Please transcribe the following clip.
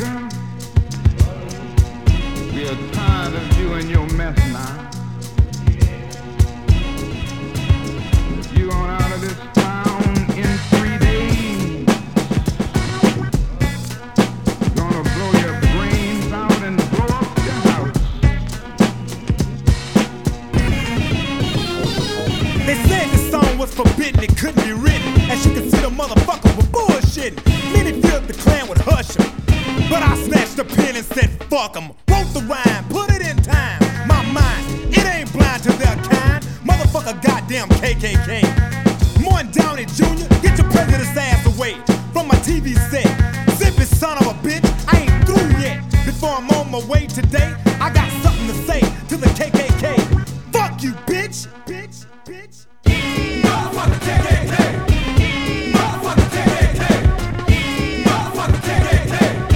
We are tired of you and your mess now. You on out of this town in 3 days. Gonna blow your brains out and blow up your house. They said the song was forbidden, it couldn't be written. As you can see, the motherfucker was bullshitting. Many feared the Klan would hush him, but I snatched the pen and said fuck him. Wrote the rhyme, put it in time. My mind, it ain't blind to their kind. Motherfucker, goddamn KKK. Morton Downey Jr., get your prejudice ass away from my TV set. Zippy son of a bitch, I ain't through yet. Before I'm on my way today,